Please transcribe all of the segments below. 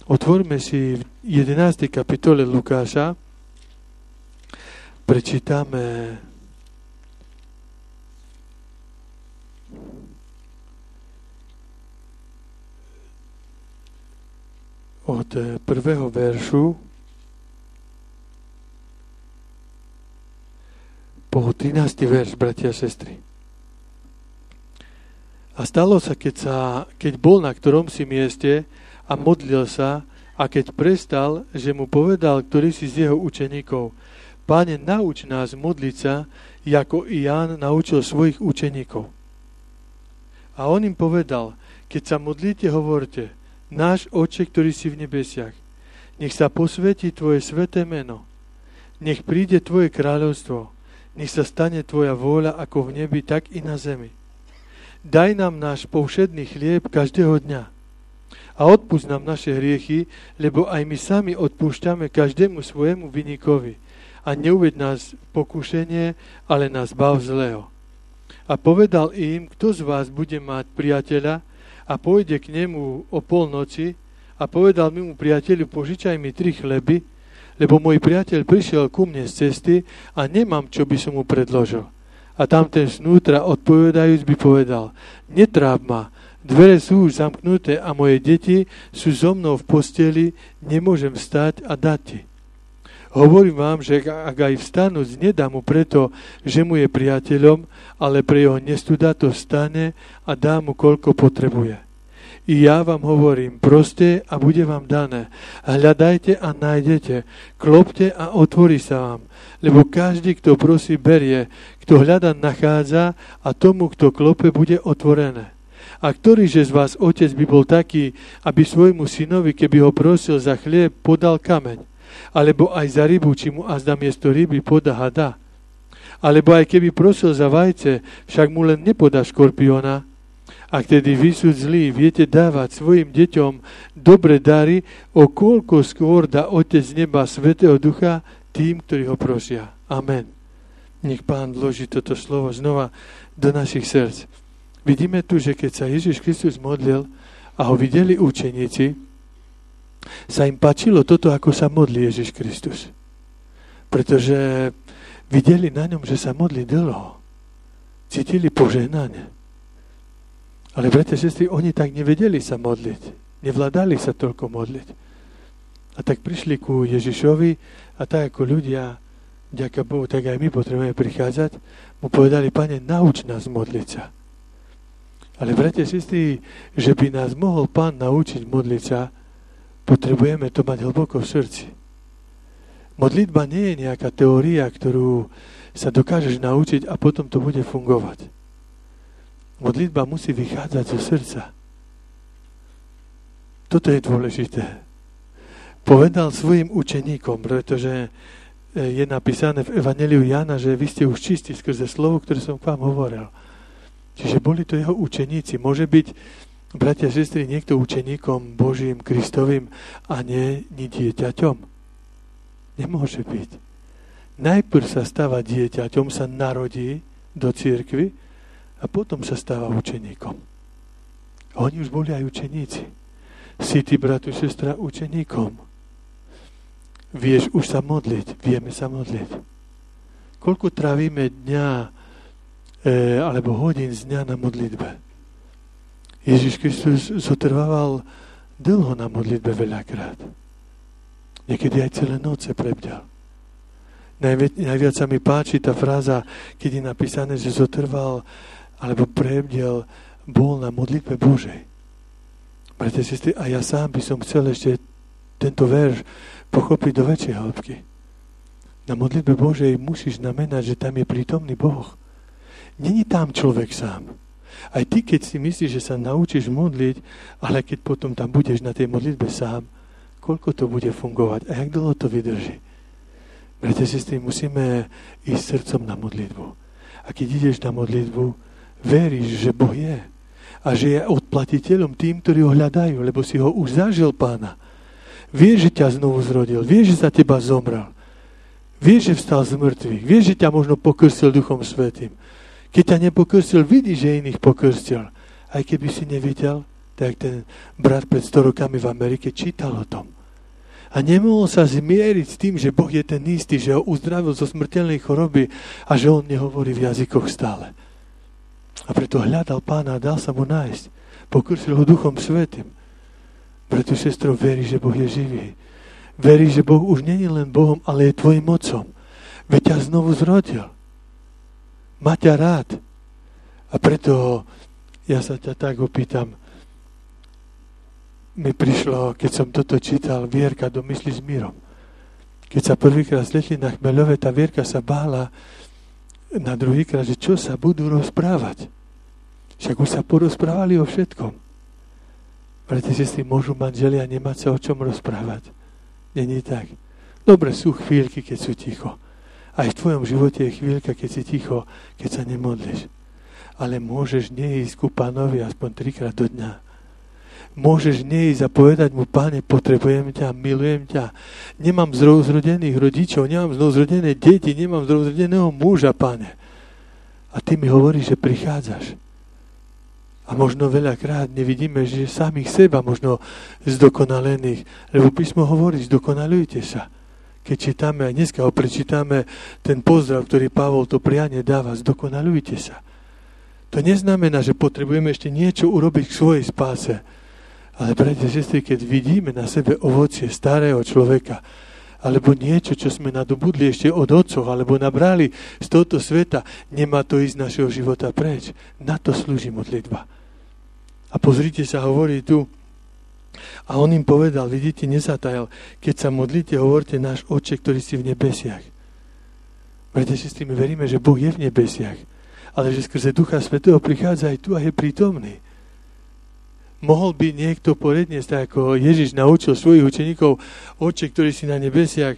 Otvorme si v 11. kapitole Lukáša. Prečítame od prvého veršu po 13. verš, bratia a sestry. A stalo sa, keď bol na ktorom si mieste a modlil sa, a keď prestal, že mu povedal ktorý si z jeho učeníkov: Páne, nauč nás modliť sa, ako i Ján naučil svojich učeníkov. A on im povedal: Keď sa modlíte, hovorte: Náš Otče, ktorý si v nebesiach, nech sa posvätí tvoje sväté meno, nech príde tvoje kráľovstvo, nech sa stane tvoja vôľa ako v nebi, tak i na zemi. Daj nám náš povšedný chlieb každého dňa a odpusť nám naše hriechy, lebo aj my sami odpúšťame každému svojemu vinníkovi. A neuveď nás v pokušenie, ale nás bav zlého. A povedal im: Kto z vás bude mať priateľa a pôjde k nemu o polnoci a povedal mu priateľu: Požičaj mi 3 chleby, lebo môj priateľ prišiel ku mne z cesty a nemám, čo by som mu predložil. A tamten znútra odpovedajúc by povedal: Netráp ma, dvere sú už zamknuté a moje deti sú so mnou v posteli, nemôžem vstať a dať ti. Hovorím vám, že ak aj vstanúc, nedá mu preto, že mu je priateľom, ale pre jeho nestuda to vstane a dá mu, koľko potrebuje. I ja vám hovorím, proste a bude vám dané. Hľadajte a nájdete, klopte a otvorí sa vám. Lebo každý, kto prosí, berie, kto hľada, nachádza a tomu, kto klope, bude otvorené. A ktorýže z vás otec by bol taký, aby svojmu synovi, keby ho prosil za chlieb, podal kameň? Alebo aj za rybu, či mu azda miesto ryby podá hada? Alebo aj keby prosil za vajce, však mu len nepodá škorpiona? Ak tedy vy sú zlí, viete dávať svojim deťom dobre dary, o koľko skôr dá Otec z neba Svätého Ducha tým, ktorí ho prosia. Amen. Nech Pán vloží toto slovo znova do našich srdc. Vidíme tu, že keď sa Ježiš Kristus modlil a ho videli učeníci, sa im páčilo toto, ako sa modlí Ježiš Kristus. Pretože videli na ňom, že sa modlí dlho. Cítili požehnanie. Ale bratia, sestry, oni tak nevedeli sa modliť. Nevládali sa toľko modliť. A tak prišli ku Ježišovi a tak ako ľudia, vďaka Bohu, tak aj my potrebujeme prichádzať, mu povedali: Pane, nauč nás modliť sa. Ale bratia, sestry, že by nás mohol Pán naučiť modliť sa, potrebujeme to mať hlboko v srdci. Modlitba nie je nejaká teória, ktorú sa dokážeš naučiť a potom to bude fungovať. Modlitba musí vychádzať zo srdca. Toto je dôležité. Povedal svojim učeníkom, pretože je napísané v Evanjeliu Jána, že vy ste už čistí skrze slovo, ktoré som k vám hovoril. Čiže boli to jeho učeníci. Môže byť, bratia a sestry, niekto učeníkom Božím, Kristovým a nie dieťaťom? Nemôže byť. Najprv sa stáva dieťaťom, sa narodí do cirkvi a potom sa stáva učeníkom. Oni už boli aj učeníci. Si ty, bratu, sestra, učeníkom. Vieš už sa modliť. Vieme sa modliť. Koľko trávime dňa alebo hodín z dňa na modlitbe? Ježiš Kristus zotrvával dlho na modlitbe veľakrát. Niekedy aj celé noce prebďal. Najviac sa mi páči tá fráza, keď je napísané, že zotrval alebo prebdiel, bol na modlitbe Božej. Bratia, sestry, a ja sám by som chcel ešte tento verš pochopiť do väčšej hĺbky. Na modlitbe Božej musíš znamenať, že tam je prítomný Boh. Není tam človek sám. Aj ty, keď si myslíš, že sa naučíš modliť, ale keď potom tam budeš na tej modlitbe sám, koľko to bude fungovať a jak dlho to vydrží. Bratia, sestry, musíme ísť srdcom na modlitbu. A keď ideš na modlitbu, veríš, že Boh je a že je odplatiteľom tým, ktorí ho hľadajú, lebo si ho už zažil, Pána. Vieš, že ťa znovu zrodil, vieš, že za teba zomrel, vieš, že vstal z mŕtvych, vieš, že ťa možno pokrstil Duchom Svätým. Keď ťa nepokrstil, vidíš, že iných pokrstil. Aj keby si nevidel, Tak ten brat pred 100 rokami v Amerike čítal o tom. A nemohol sa zmieriť s tým, že Boh je ten istý, že ho uzdravil zo smrteľnej choroby a že on nehovorí v jazykoch stále. A preto hľadal Pána a dal sa mu nájsť. Pokrsil ho Duchom Svätým. Preto, sestro, verí, že Boh je živý. Verí, že Boh už nie je len Bohom, ale je tvojim otcom. Veď ťa znovu zrodil. Má ťa rád. A preto ja sa ťa tak opýtam. Mi prišlo, keď som toto čítal, Vierka do mysli s mírom. Keď sa prvýkrát stretli na Chmeľove, tá Vierka sa bála na druhýkrát, že čo sa budú rozprávať. Však už sa porozprávali o všetkom. Preto si môžu manželia nemať sa o čom rozprávať. Není tak. Dobre sú chvíľky, keď sú ticho. Aj v tvojom živote je chvíľka, keď si ticho, keď sa nemodlíš. Ale môžeš neísť ku Pánovi aspoň 3-krát do dňa. Môžeš neísť a povedať mu, Páne, potrebujem ťa, milujem ťa. Nemám znovuzrodených rodičov, nemám znovuzrodené deti, nemám znovuzrodeného muža, Páne. A ty mi hovoríš, že prichádzaš. A možno veľakrát nevidíme, že samých seba možno zdokonalených. Lebo písmo hovorí, zdokonalujte sa. Keď čítame, aj dneska ho prečítame, ten pozdrav, ktorý Pavol to prianie dáva, zdokonalujte sa. To neznamená, že potrebujeme ešte niečo urobiť k svojej spáse. Ale, bratia a sestry, keď vidíme na sebe ovocie starého človeka, alebo niečo, čo sme nadobudli ešte od otcov, alebo nabrali z tohto sveta, nemá to ísť z našeho života preč. Na to slúži modlitba. A pozrite sa, hovorí tu, a on im povedal, vidíte, nezatajal, keď sa modlíte, hovorte, náš Otče, ktorý si v nebesiach. Bratia a sestry, my veríme, že Boh je v nebesiach, ale že skrze Ducha Svätého prichádza aj tu a je prítomný. Mohol by niekto predniesť, tak ako Ježiš naučil svojich učeníkov, Otče, ktorý si na nebesiach,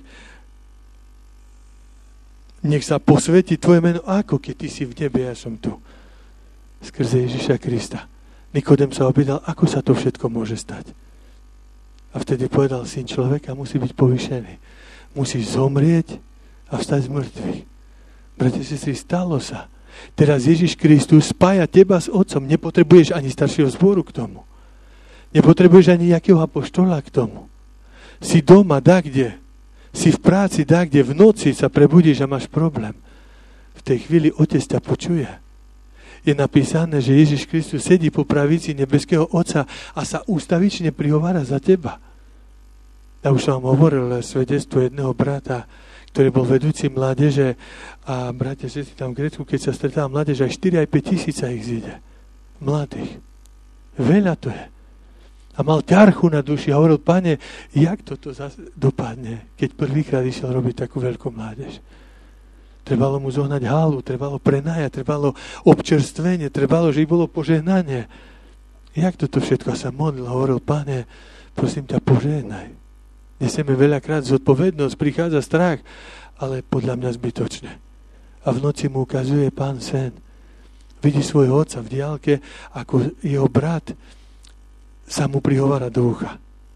nech sa posvetí tvoje meno, ako keď ty si v nebi, ja som tu. Skrze Ježiša Krista. Nikodem sa opýtal, ako sa to všetko môže stať. A vtedy povedal, Syn človeka musí byť povýšený. Musí zomrieť a vstať z mŕtvych. Bratia, sestry, stalo sa. Teraz Ježiš Kristus spája teba s Otcom. Nepotrebuješ ani staršieho zboru k tomu. Nepotrebuješ ani nejakého apoštola k tomu. Si doma, kde. Si v práci, kde. V noci sa prebudíš a máš problém. V tej chvíli Otec ťa počuje. Je napísané, že Ježiš Kristus sedí po pravici nebeského Otca a sa ústavične prihovára za teba. Ja už som vám hovoril svedectvo jedného brata, ktorý bol vedúci mládeže a bratia, že si tam v Grécku, keď sa stretala mládež, aj 4 aj 5 tisíc ich zíde. Mladých. Veľa to je. A mal ťarchu na duši a hovoril, Pane, jak toto dopadne, keď prvýkrát išiel robiť takú veľkú mládež. Trebalo mu zohnať halu, trebalo prenajať, trebalo občerstvenie, trebalo, že bolo požehnanie. Jak toto všetko sa modlil, hovoril, Pane, prosím ťa, požehnaj. Nesieme veľakrát zodpovednosť, prichádza strach, ale podľa mňa zbytočne. A v noci mu ukazuje Pán sen. Vidí svojho otca v diaľke, ako jeho brat sa mu prihovára do ucha.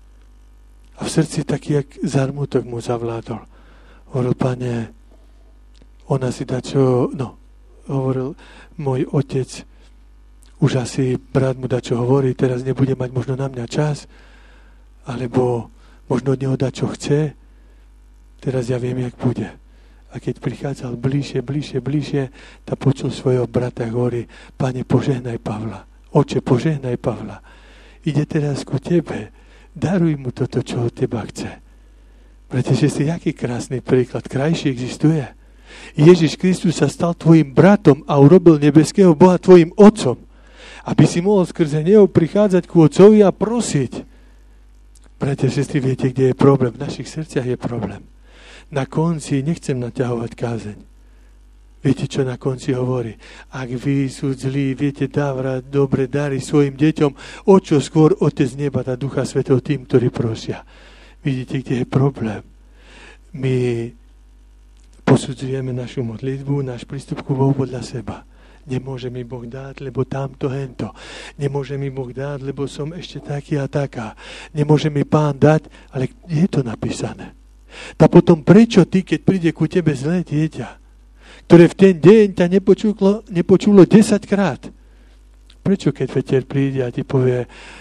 A v srdci taký, jak zarmutok mu zavládol. Hovoril, Pane, ona si hovoril, môj otec, už asi brat mu dačo hovorí, teraz nebude mať možno na mňa čas, alebo možno od neho dať, čo chce. Teraz ja viem, jak bude. A keď prichádzal bližšie, tak počul svojho brata, hovorí, Pane, požehnaj Pavla. Oče, požehnaj Pavla. Ide teraz ku tebe. Daruj mu toto, čo od teba chce. Pretože si aký krásny príklad. Krajší existuje. Ježiš Kristus sa stal tvojim bratom a urobil nebeského Boha tvojim otcom. Aby si mohol skrze neho prichádzať ku otcovi a prosiť. Bratia, sestry, viete, kde je problém? V našich srdciach je problém. Na konci nechcem naťahovať kázeň. Viete, čo na konci hovorí? Ak vy sú zlí, viete dávať dobre dary svojim deťom, o čo skôr Otec neba dá Ducha Svätého tým, ktorí prosia. Vidíte, kde je problém? My posudzujeme našu modlitbu, náš prístup ku Bohu podľa seba. Nemôže mi Boh dať, lebo tamto, hento. Nemôže mi Boh dať, lebo som ešte taký a taká. Nemôže mi Pán dať, ale je to napísané. Tak potom prečo ty, keď príde ku tebe zlé dieťa, ktoré v ten deň ťa nepočulo 10 krát? Prečo, keď večer príde a ti povie,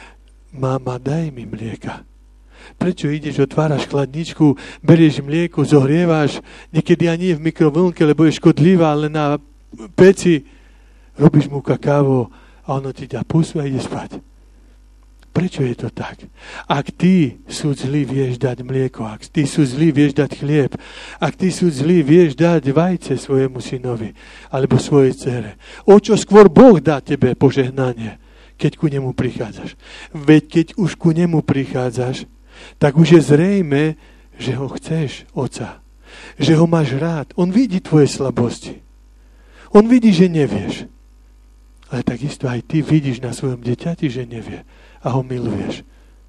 Mama, daj mi mlieka. Prečo ideš, otváraš chladničku, berieš mlieko, zohrievaš, niekedy ani nie v mikrovlnke, lebo je škodlivá, ale na peci robíš mu kakávo a ono ti dá pusu a ide spať. Prečo je to tak? Ak ty sú zlý, vieš dať mlieko, ak ty sú zlý, vieš dať chlieb, ak ty sú zlý, vieš dať vajce svojemu synovi alebo svojej dcere, o čo skôr Boh dá tebe požehnanie, keď ku nemu prichádzaš. Veď keď už ku nemu prichádzaš, tak už je zrejme, že ho chceš, Otca. Že ho máš rád. On vidí tvoje slabosti. On vidí, že nevieš. Ale takisto aj ty vidíš na svojom dieťati, že nevie. A ho miluješ.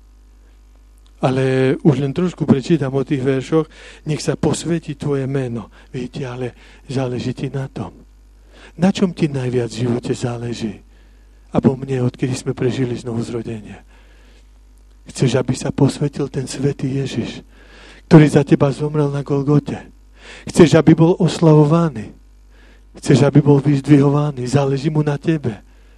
Ale už len trošku prečítam o tých veršoch. Nech sa posvetí tvoje meno. Viete, ale záleží ti na tom. Na čom ti najviac v živote záleží? Abo mne, odkedy sme prežili znovuzrodenie. Chceš, aby sa posvetil ten svätý Ježiš, ktorý za teba zomrel na Golgote. Chceš, aby bol oslavovaný. Chceš, aby bol vyzdvihovaný. Záleží mu na tebe.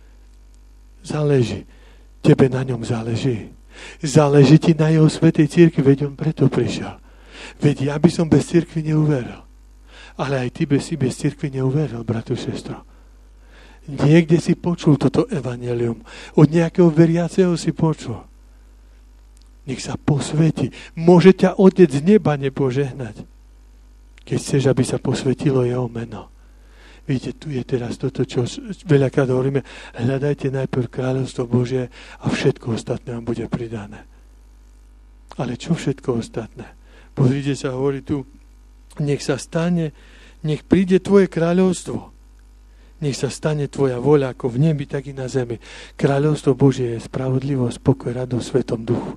Záleží. Tebe na ňom záleží. Záleží ti na jeho svätej cirkvi, veď on preto prišiel. Veď ja by som bez cirkvi neuveril. Ale aj ty bez cirkvi neuveril, bratu, sestro. Niekde si počul toto evanjelium. Od nejakého veriaceho si počul. Nech sa posvetí. Môže ťa Otec z neba nepožehnať, keď chceš, aby sa posvetilo jeho meno. Vidíte, tu je teraz toto, čo veľakrát hovoríme. Hľadajte najprv kráľovstvo Božie a všetko ostatné vám bude pridané. Ale čo všetko ostatné? Pozrite sa, hovorí tu, nech sa stane, nech príde tvoje kráľovstvo. Nech sa stane tvoja voľa ako v nebi, tak i na zemi. Kráľovstvo Božie je spravodlivosť, pokoj, radosť v Svetom Duchu.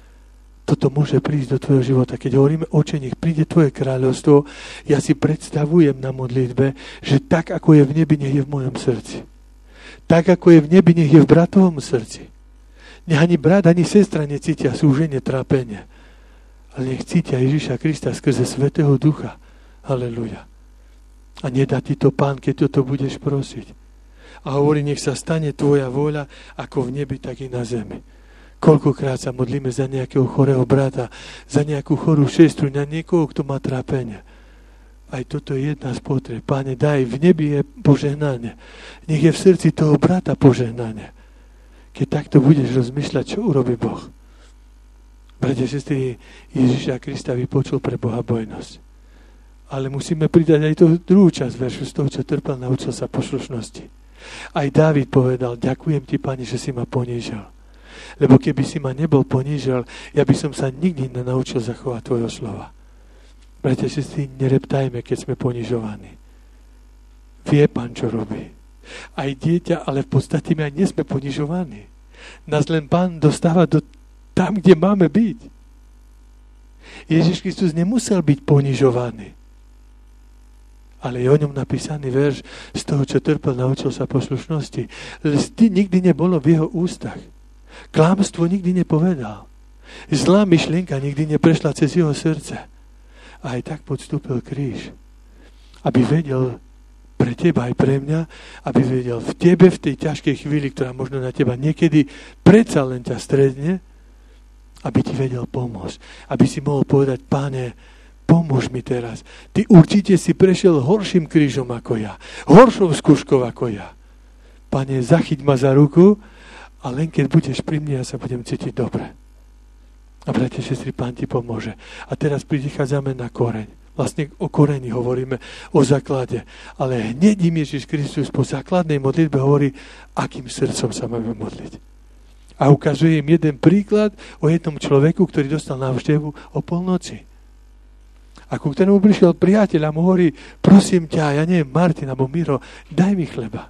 Toto môže prísť do tvojho života. Keď hovoríme, Oče, nech príde tvoje kráľovstvo, ja si predstavujem na modlitbe, že tak, ako je v nebi, nech je v mojom srdci. Tak, ako je v nebi, nech je v bratovom srdci. Nech ani brat, ani sestra necítia súženie, trápenie. Ale nech cítia Ježiša Krista skrze Svätého Ducha. Halelujá. A nedá ti to Pán, keď toto budeš prosiť. A hovorí, nech sa stane tvoja vôľa, ako v nebi, tak i na zemi. Koľkokrát sa modlíme za nejakého chorého brata, za nejakú chorú sestru, na niekoho, kto má trápenie. Aj toto je jedna z potrieb. Páne, daj, v nebi je požehnanie. Nech je v srdci toho brata požehnanie. Keď takto budeš rozmýšľať, čo urobí Boh. Bratia, sestry, Ježiša Krista vypočul pre Boha bojnosť. Ale musíme pridať aj tú druhú časť veršu z toho, čo trpel, naučil sa poslušnosti. Aj Dávid povedal, ďakujem ti, Pane, že si ma ponížil. Lebo keby si ma nebol ponížil, ja by som sa nikdy nenaučil zachovať tvojho slova. Bratia, sestry, nereptajme, keď sme ponižovaní. Vie Pán, čo robí. Aj dieťa, ale v podstate my aj nie sme ponižovaní. Nás len Pán dostáva tam, kde máme byť. Ježiš Kristus nemusel byť ponižovaný. Ale je o ňom napísaný verš z toho, čo trpel, naučil sa poslušnosti. Lsti nikdy nebolo v jeho ústach. Klamstvo nikdy nepovedal. Zlá myšlienka nikdy neprešla cez jeho srdce. A aj tak podstúpil kríž. Aby vedel pre teba aj pre mňa, aby vedel v tebe, v tej ťažkej chvíli, ktorá možno na teba niekedy predsa len ťa stredne, aby ti vedel pomôcť. Aby si mohol povedať, Páne, pomôž mi teraz. Ty určite si prešiel horším krížom ako ja. Horšou skúškou ako ja. Pane, zachyť ma za ruku a len keď budeš pri mne, ja sa budem cítiť dobre. A bratia, sestry, Pán ti pomôže. A teraz prichádzame na koreň. Vlastne o koreni hovoríme, o základe. Ale hneď im Ježiš Kristus po základnej modlitbe hovorí, akým srdcom sa máme modliť. A ukazuje im jeden príklad o jednom človeku, ktorý dostal návštevu o polnoci. A ku ktorému prišiel priateľ a mu hovorí, prosím ťa, ja neviem, Martin alebo Miro, daj mi chleba.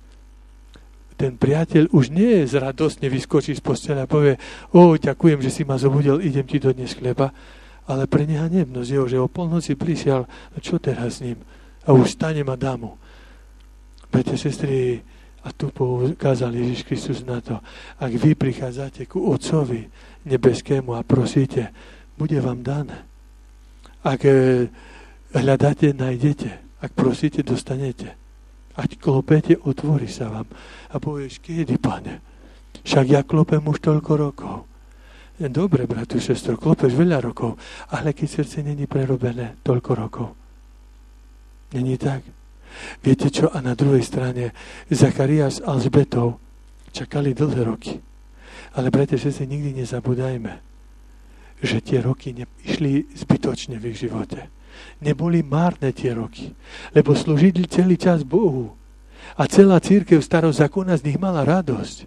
Ten priateľ už nie je radostne vyskočí z postele a povie, ďakujem, že si ma zobudil, idem ti doniesť chleba. Ale pre neha nevnosť jeho, že o polnoci prišiel, čo teraz s ním? A už stanem a dám mu. Bratia, sestry, a tu poukázal Ježiš Kristus na to, ak vy prichádzate ku Otcovi nebeskému a prosíte, bude vám dané. Ak hľadáte, nájdete. Ak prosíte, dostanete. Ak klopete, otvorí sa vám. A povieš, kedy, Pane? Však ja klopem už toľko rokov. Dobre, bratu, sestro, klopeš veľa rokov, ale keď srdce není prerobené toľko rokov. Není tak? Viete čo? A na druhej strane Zachariáš s Alžbetou čakali dlhé roky. Ale, bratia, sestry, nikdy nezabúdajme, že tie roky išli zbytočne v ich živote. Neboli márne tie roky, lebo slúžili celý čas Bohu. A celá cirkev starého zákona z nich mala radosť.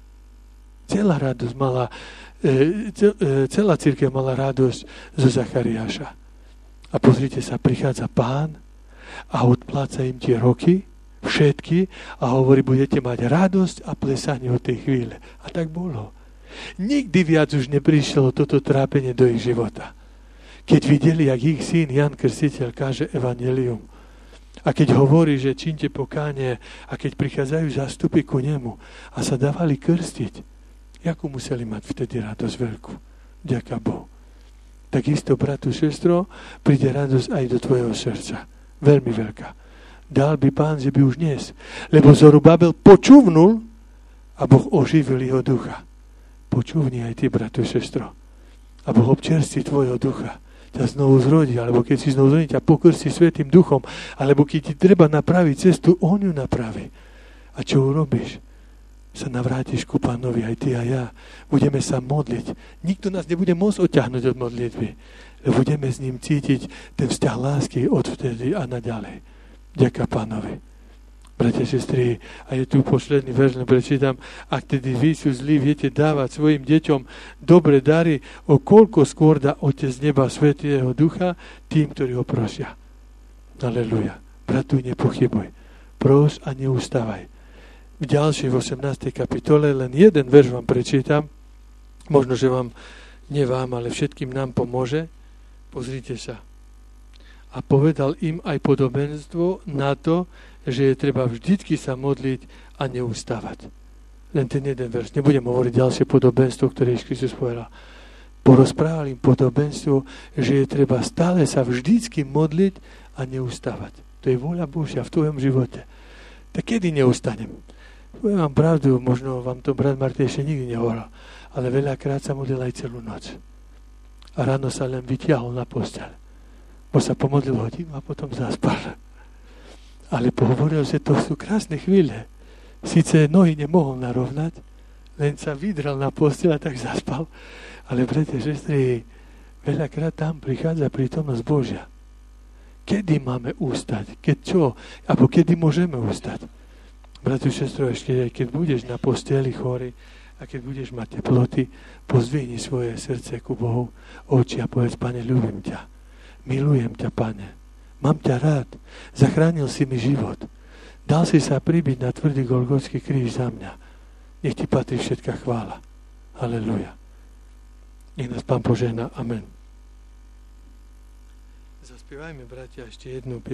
Celá cirkev mala radosť zo Zachariáša. A pozrite sa, prichádza Pán a odpláca im tie roky, všetky, a hovorí, budete mať radosť a plesanie od tej chvíle. A tak bolo. Nikdy viac už neprišlo toto trápenie do ich života. Keď videli, jak ich syn Jan Krstiteľ káže evanjelium, a keď hovorí, že čínte pokánie, a keď prichádzajú zástupy ku nemu a sa dávali krstiť, jakú museli mať vtedy radosť veľkú? Ďaká Bohu. Takisto, bratu, sestro, príde radosť aj do tvojho srdca. Veľmi veľká. Dal by Pán, že by už dnes. Lebo Zorubabel počúvnul a Boh oživil jeho ducha. Počúvni aj ty, bratu, sestro. A Boh občerství tvojho ducha. Ťa znovu zrodí, alebo keď si znovu zrodí, ťa pokrstí Svätým Duchom, alebo keď ti treba napraviť cestu, on ju napraví. A čo urobíš? Sa navrátiš ku Pánovi, aj ty a ja. Budeme sa modliť. Nikto nás nebude môcť odťahnuť od modlitby. Budeme s ním cítiť ten vzťah lásky od vtedy a naďalej. Ďaká Pánovi. Bratia, sestry, a je tu posledný verš, prečítam. Ak tedy vy sú zlí, viete dávať svojim deťom dobre dary, o koľko skôr dá Otec z neba Svätého Ducha tým, ktorí ho prosia. Aleluja. Bratu, nepochybuj. Pros a neustávaj. V ďalšej, v 18. kapitole, len jeden verš vám prečítam. Možno, že nie vám, ale všetkým nám pomôže. Pozrite sa. A povedal im aj podobenstvo na to, že je treba vždycky sa modliť a neustávať. Len ten jeden verš. Nebudem hovoriť ďalšie podobenstvo, ktoré Kristus povedal. Porozprával im podobenstvo, že je treba stále sa vždycky modliť a neustávať. To je vôľa Božia v tvojom živote. Tak kedy neustanem? Poviem vám pravdu, možno vám to brat Martin ešte nikdy nehovoril, ale veľakrát sa modlil aj celú noc. A ráno sa len vytiahol na posteľ. Bo sa pomodlil hodinu a potom zaspal. Ale pohovoril, že to sú krásne chvíle. Sice nohy nemohol narovnať, len sa vydral na posteľ a tak zaspal. Ale bratia, sestry, veľakrát tam prichádza prítomnosť Božia. Kedy máme ustať? Keď čo? Alebo kedy môžeme ustať? Bratu, sestro, ešte aj keď budeš na posteli chorý a keď budeš mať teploty, pozdvihni svoje srdce ku Bohu, oči a povedz, Pane, ľúbim ťa, milujem ťa, Pane, mám ťa rád, zachránil si mi život, dal si sa pribiť na tvrdý Golgotský kríž za mňa. Nech ti patrí všetká chvála. Halelúja. Nech nás Pán požehná. Amen. Zaspievajme, bratia, ešte jednu